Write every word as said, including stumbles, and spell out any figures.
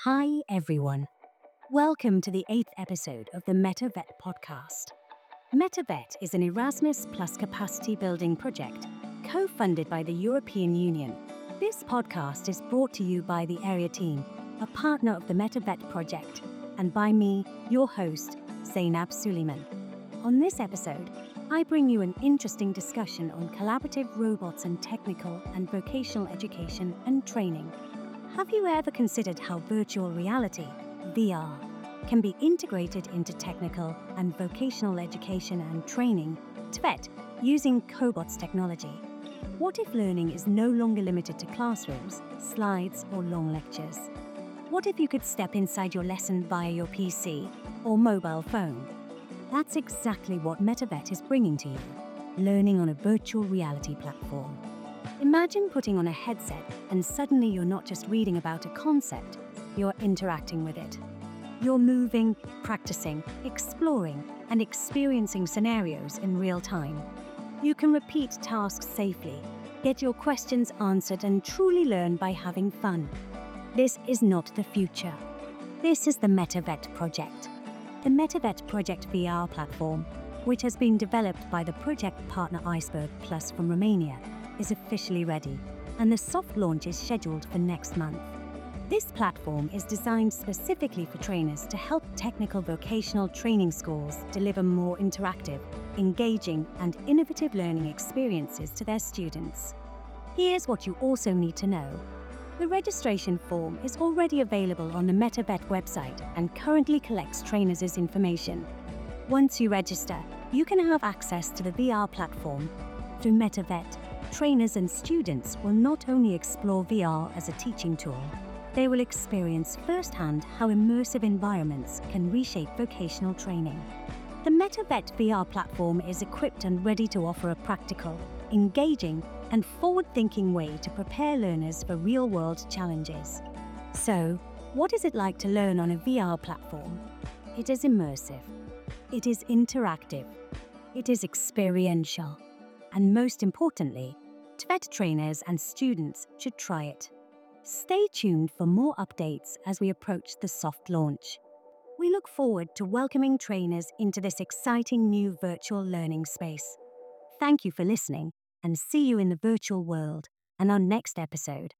Hi, everyone. Welcome to the eighth episode of the MetaVet podcast. MetaVet is an Erasmus Plus capacity building project co-funded by the European Union. This podcast is brought to you by the Area Team, a partner of the MetaVet project, and by me, your host, Zainab Suleiman. On this episode, I bring you an interesting discussion on collaborative robots and technical and vocational education and training. Have you ever considered how virtual reality, V R, can be integrated into technical and vocational education and training, T V E T, using cobots technology? What if learning is no longer limited to classrooms, slides, or long lectures? What if you could step inside your lesson via your P C or mobile phone? That's exactly what MetaVet is bringing to you, learning on a virtual reality platform. Imagine putting on a headset and suddenly you're not just reading about a concept, you're interacting with it. You're moving, practicing, exploring, and experiencing scenarios in real time. You can repeat tasks safely, get your questions answered, and truly learn by having fun. This is not the future. This is the MetaVet project. The MetaVet Project V R platform, which has been developed by the project partner Iceberg Plus from Romania, is officially ready, and the soft launch is scheduled for next month. This platform is designed specifically for trainers to help technical vocational training schools deliver more interactive, engaging, and innovative learning experiences to their students. Here's what you also need to know. The registration form is already available on the MetaVet website and currently collects trainers' information. Once you register, you can have access to the V R platform. Through MetaVet, trainers and students will not only explore V R as a teaching tool, they will experience firsthand how immersive environments can reshape vocational training. The MetaVet V R platform is equipped and ready to offer a practical, engaging, and forward-thinking way to prepare learners for real-world challenges. So, what is it like to learn on a V R platform? It is immersive. It is interactive. It is experiential. And most importantly, T V E T trainers and students should try it. Stay tuned for more updates as we approach the soft launch. We look forward to welcoming trainers into this exciting new virtual learning space. Thank you for listening, and see you in the virtual world and our next episode.